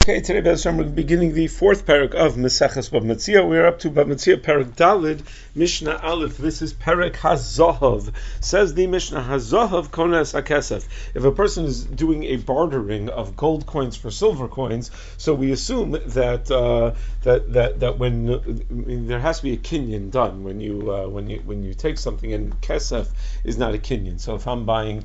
Okay, today we're beginning the fourth parak of Maseches Bava Metzia. We are up to Bava Metzia parak Dalid, Mishnah Aleph. This is parak Hazahav. Says the Mishnah, Hazahav kones hakesef. If a person is doing a bartering of gold coins for silver coins, so we assume that that when there has to be a kinyan done when you take something, and kesef is not a kinyan. So if I'm buying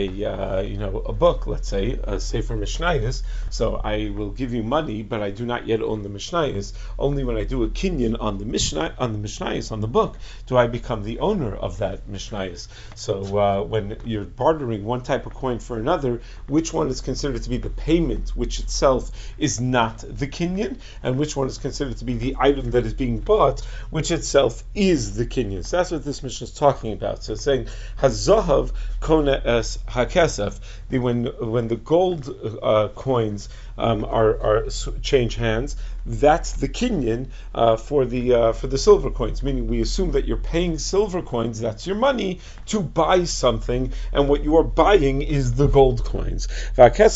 a book, let's say a Sefer Mishnayos, so I will give you money, but I do not yet own the Mishnayos. Only when I do a kinyan on the Mishnayos, on the book, do I become the owner of that Mishnayos. So when you're bartering one type of coin for another, which one is considered to be the payment, which itself is not the kinyan, and which one is considered to be the item that is being bought, which itself is the kinyan. So that's what this Mishnah is talking about. So it's saying, Hazahav kone es hakesef, when the gold coins are change hands, that's the kinyan for the silver coins. Meaning, we assume that you're paying silver coins, that's your money, to buy something, and what you are buying is the gold coins. But the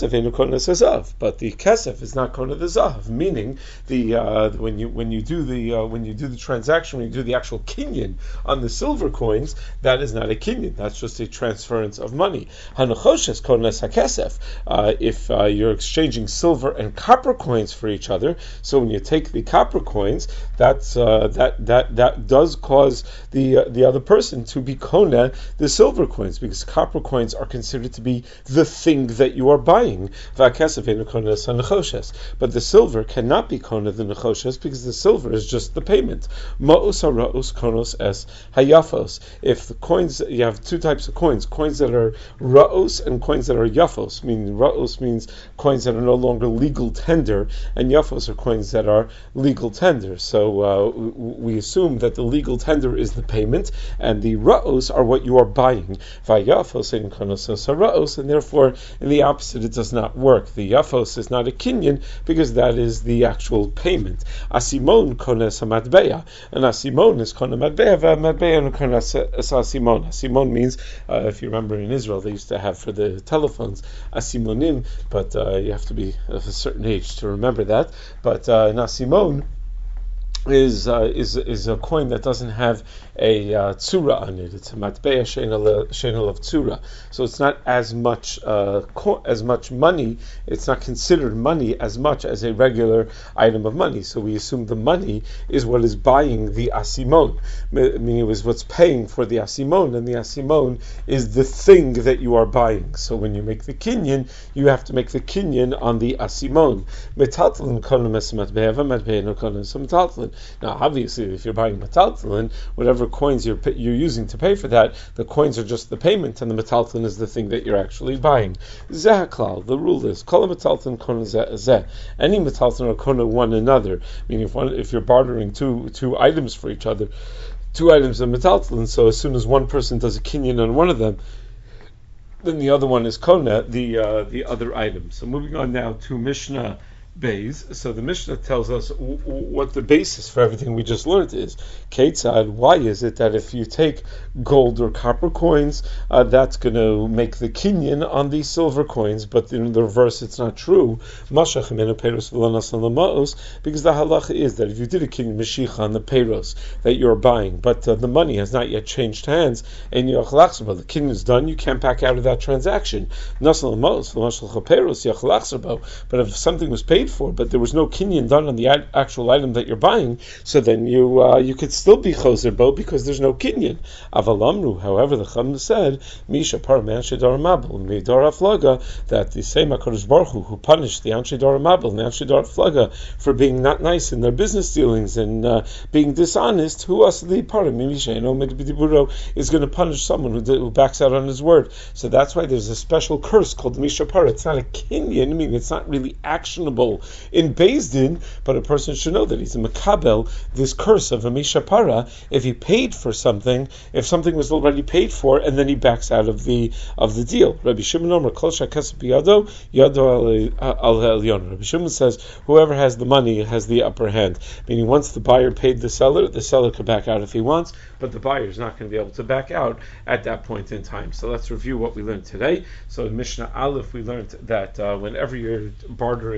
kesef is not kona the zahav. Meaning, when you do the transaction, when you do the actual kinyan on the silver coins, that is not a kinyan. That's just a transference of money. Hanachoshes kona hakesef. If you're exchanging silver and copper coins for each other, so when you take the copper coins, that does cause the other person to be kona the silver coins, because copper coins are considered to be the thing that you are buying. But the silver cannot be kona the nechoshes, because the silver is just the payment. Ma'us ha'ra'us konos es hayafos. If the coins, you have two types of coins that are ra'us and coins that are yafos. Meaning ra'us means coins that are no longer legal tender, and yafos are coins that are legal tender. So we assume that the legal tender is the payment, and the ra'os are what you are buying. Vayafos in konosos ra'os, and therefore in the opposite it does not work. The yafos is not a kinyan, because that is the actual payment. Asimon kones hamatbeya, and asimon is kona matbeya, v'matbeya kones asimon. Asimon means, if you remember in Israel, they used to have for the telephones asimonim, but you have to be of a certain age to remember that. But nasimon is a coin that doesn't have a tzura on it. It's a matbeya she'ena of tzura, so it's not as much money. It's not considered money as much as a regular item of money. So we assume the money is what is buying the asimon, meaning it was what's paying for the asimon, and the asimon is the thing that you are buying. So when you make the kinyan, you have to make the kinyan on the asimon. Metaltalin konem es matbeya, matbeya no konem es metaltalin. Now, obviously, if you're buying metaltalin, whatever coins you're using to pay for that, the coins are just the payment, and the metaltalin is the thing that you're actually buying. Zehaklal, the rule is, kol metaltalin kona zeh. Any metaltalin are kona one another. Meaning, if you're bartering two items for each other, two items of metaltalin, so as soon as one person does a kinyan on one of them, then the other one is kona the other item. So moving on now to Mishnah Beis. So the Mishnah tells us what the basis for everything we just learned is. Ketzad, why is it that if you take gold or copper coins, that's going to make the kinyan on these silver coins, but in the reverse it's not true? Because the halacha is that if you did a kinyan mashiach on the peiros that you're buying, but the money has not yet changed hands, and the kinyan is done, you can't back out of that transaction. But if something was paid for, but there was no kinyan done on the actual item that you're buying, so then you could still be choser bo, because there's no kinyan. Avalamru, however, the Chum said, Misha par man shedar mabel midar aflaga, that the same HaKadosh Baruch Hu who punished the Anshidar Mabel and the Anshidar Aflaga for being not nice in their business dealings and being dishonest, who asli par Misha is going to punish someone who backs out on his word. So that's why there's a special curse called Misha par. It's not a kinyan, I mean it's not really actionable in Beis Din, but a person should know that he's a makabel, this curse of a mishapara, if he paid for something, if something was already paid for, and then he backs out of the deal. Rabbi Shimon Omer kol shakasep biyado yado al elyon. Rabbi Shimon says whoever has the money has the upper hand, meaning once the buyer paid the seller could back out if he wants, but the buyer is not going to be able to back out at that point in time. So let's review what we learned today. So in Mishnah Aleph we learned that whenever you're bartering one thing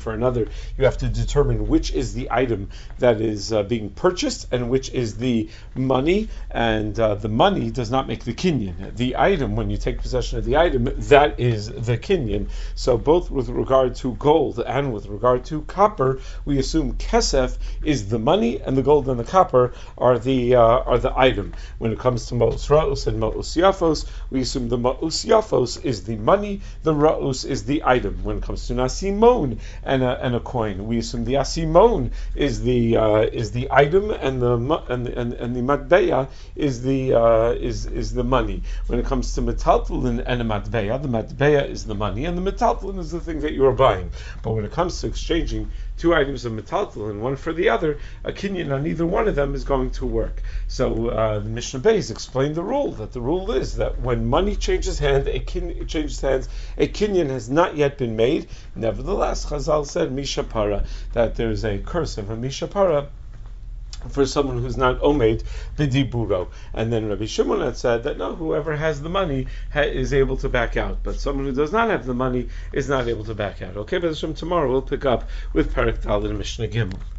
for another, you have to determine which is the item that is being purchased and which is the money, and the money does not make the kinyan. The item, when you take possession of the item, that is the kinyan. So both with regard to gold and with regard to copper, we assume kesef is the money and the gold and the copper are the item. When it comes to ma'us ra'us and ma'us yafos, we assume the ma'us yafos is the money, the ra'us is the item. When it comes to nasimon and a coin, we assume the asimon is the item, and the matbeya is the money. When it comes to metaltalin and a matbeya, the matbeya is the money, and the metaltalin is the thing that you are buying. But when it comes to exchanging two items of metaltalin, one for the other, a kinyan on either one of them is going to work. So the Mishnah Beis explained the rule, that the rule is that when money changes hands, a kinyan has not yet been made. Nevertheless, Chazal said mishapara, that there is a curse of a mishapara for someone who's not omed b'diburo. And then Rabbi Shimon had said that no, whoever has the money is able to back out, but someone who does not have the money is not able to back out. Okay, but tomorrow we'll pick up with Perek Daled and Mishnah Gimel.